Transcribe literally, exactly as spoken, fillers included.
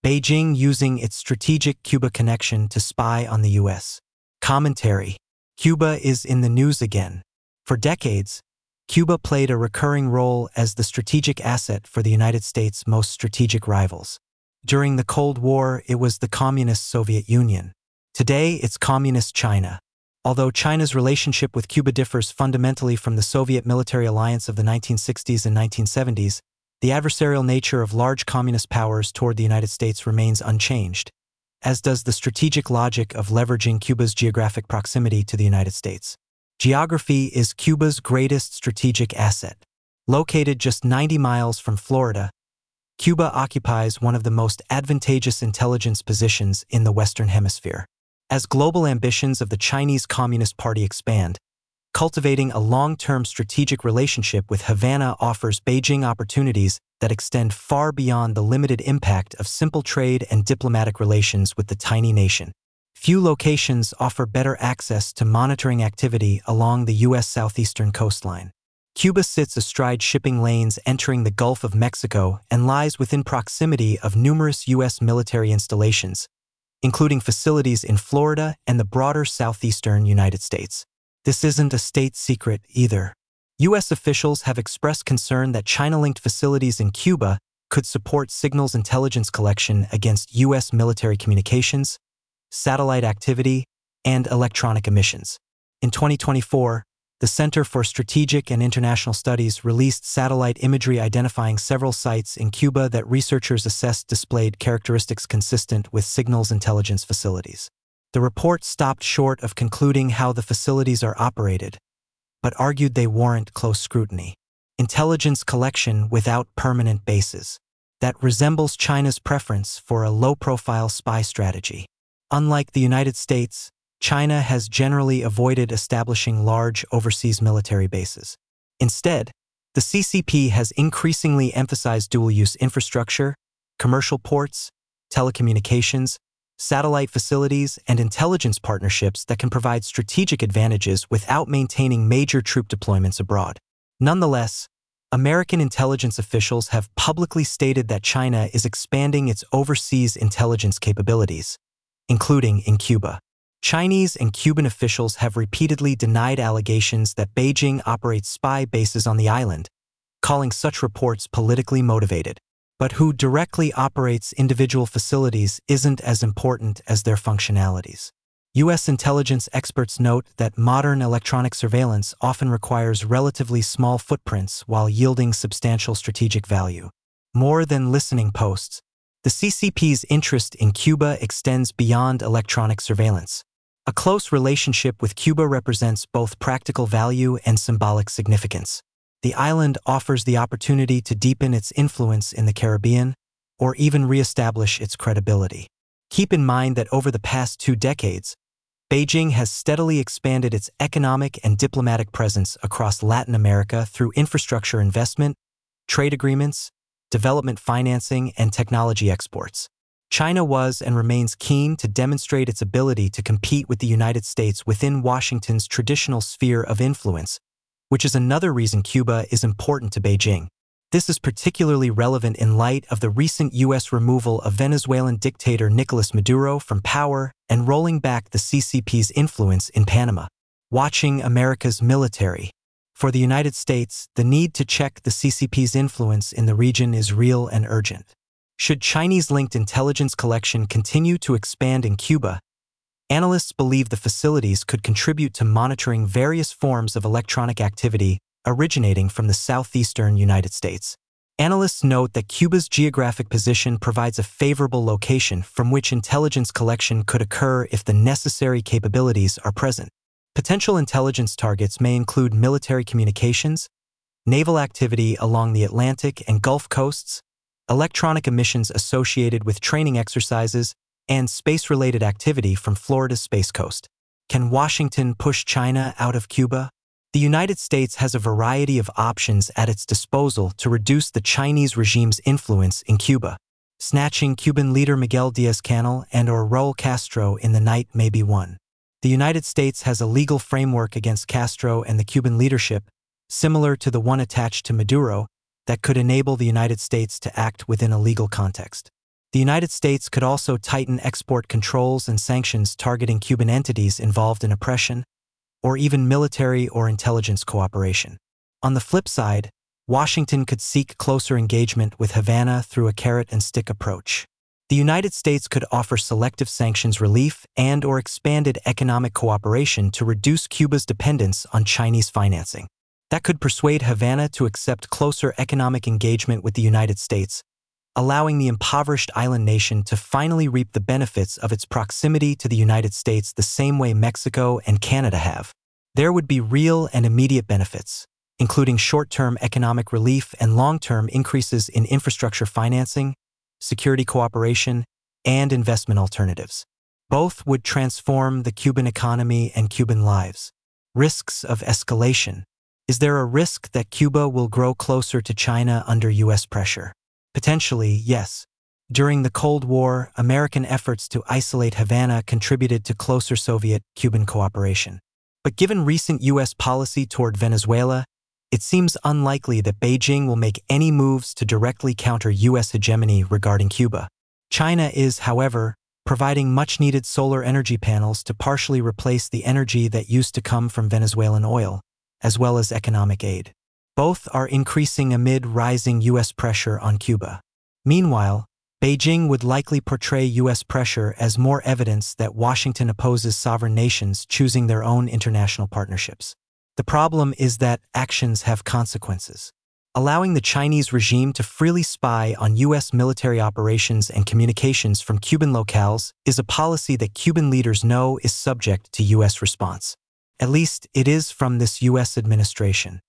Beijing using its strategic Cuba connection to spy on the U S. Commentary. Cuba is in the news again. For decades, Cuba played a recurring role as the strategic asset for the United States' most strategic rivals. During the Cold War, it was the communist Soviet Union. Today, it's communist China. Although China's relationship with Cuba differs fundamentally from the Soviet military alliance of the nineteen sixties and nineteen seventies, the adversarial nature of large communist powers toward the United States remains unchanged, as does the strategic logic of leveraging Cuba's geographic proximity to the United States. Geography is Cuba's greatest strategic asset. Located just ninety miles from Florida, Cuba occupies one of the most advantageous intelligence positions in the Western Hemisphere. As global ambitions of the Chinese Communist Party expand, cultivating a long-term strategic relationship with Havana offers Beijing opportunities that extend far beyond the limited impact of simple trade and diplomatic relations with the tiny nation. Few locations offer better access to monitoring activity along the U S southeastern coastline. Cuba sits astride shipping lanes entering the Gulf of Mexico and lies within proximity of numerous U S military installations, including facilities in Florida and the broader southeastern United States. This isn't a state secret either. U S officials have expressed concern that China-linked facilities in Cuba could support signals intelligence collection against U S military communications, satellite activity, and electronic emissions. In twenty twenty-four, the Center for Strategic and International Studies released satellite imagery identifying several sites in Cuba that researchers assessed displayed characteristics consistent with signals intelligence facilities. The report stopped short of concluding how the facilities are operated, but argued they warrant close scrutiny. Intelligence collection without permanent bases. That resembles China's preference for a low-profile spy strategy. Unlike the United States, China has generally avoided establishing large overseas military bases. Instead, the C C P has increasingly emphasized dual-use infrastructure, commercial ports, telecommunications, satellite facilities, and intelligence partnerships that can provide strategic advantages without maintaining major troop deployments abroad. Nonetheless, American intelligence officials have publicly stated that China is expanding its overseas intelligence capabilities, including in Cuba. Chinese and Cuban officials have repeatedly denied allegations that Beijing operates spy bases on the island, calling such reports politically motivated. But who directly operates individual facilities isn't as important as their functionalities. U S intelligence experts note that modern electronic surveillance often requires relatively small footprints while yielding substantial strategic value. More than listening posts, the C C P's interest in Cuba extends beyond electronic surveillance. A close relationship with Cuba represents both practical value and symbolic significance. The island offers the opportunity to deepen its influence in the Caribbean, or even re-establish its credibility. Keep in mind that over the past two decades, Beijing has steadily expanded its economic and diplomatic presence across Latin America through infrastructure investment, trade agreements, development financing, and technology exports. China was and remains keen to demonstrate its ability to compete with the United States within Washington's traditional sphere of influence, which is another reason Cuba is important to Beijing. This is particularly relevant in light of the recent U S removal of Venezuelan dictator Nicolas Maduro from power and rolling back the C C P's influence in Panama. Watching America's military. For the United States, the need to check the C C P's influence in the region is real and urgent. Should Chinese-linked intelligence collection continue to expand in Cuba, analysts believe the facilities could contribute to monitoring various forms of electronic activity originating from the southeastern United States. Analysts note that Cuba's geographic position provides a favorable location from which intelligence collection could occur if the necessary capabilities are present. Potential intelligence targets may include military communications, naval activity along the Atlantic and Gulf coasts, electronic emissions associated with training exercises, and space-related activity from Florida's Space Coast. Can Washington push China out of Cuba? The United States has a variety of options at its disposal to reduce the Chinese regime's influence in Cuba. Snatching Cuban leader Miguel Díaz-Canel and or Raúl Castro in the night may be one. The United States has a legal framework against Castro and the Cuban leadership, similar to the one attached to Maduro, that could enable the United States to act within a legal context. The United States could also tighten export controls and sanctions targeting Cuban entities involved in oppression, or even military or intelligence cooperation. On the flip side, Washington could seek closer engagement with Havana through a carrot-and-stick approach. The United States could offer selective sanctions relief and or expanded economic cooperation to reduce Cuba's dependence on Chinese financing. That could persuade Havana to accept closer economic engagement with the United States, allowing the impoverished island nation to finally reap the benefits of its proximity to the United States the same way Mexico and Canada have. There would be real and immediate benefits, including short-term economic relief and long-term increases in infrastructure financing, security cooperation, and investment alternatives. Both would transform the Cuban economy and Cuban lives. Risks of escalation. Is there a risk that Cuba will grow closer to China under U S pressure? Potentially, yes. During the Cold War, American efforts to isolate Havana contributed to closer Soviet-Cuban cooperation. But given recent U S policy toward Venezuela, it seems unlikely that Beijing will make any moves to directly counter U S hegemony regarding Cuba. China is, however, providing much-needed solar energy panels to partially replace the energy that used to come from Venezuelan oil, as well as economic aid. Both are increasing amid rising U S pressure on Cuba. Meanwhile, Beijing would likely portray U S pressure as more evidence that Washington opposes sovereign nations choosing their own international partnerships. The problem is that actions have consequences. Allowing the Chinese regime to freely spy on U S military operations and communications from Cuban locales is a policy that Cuban leaders know is subject to U S response. At least it is from this U S administration.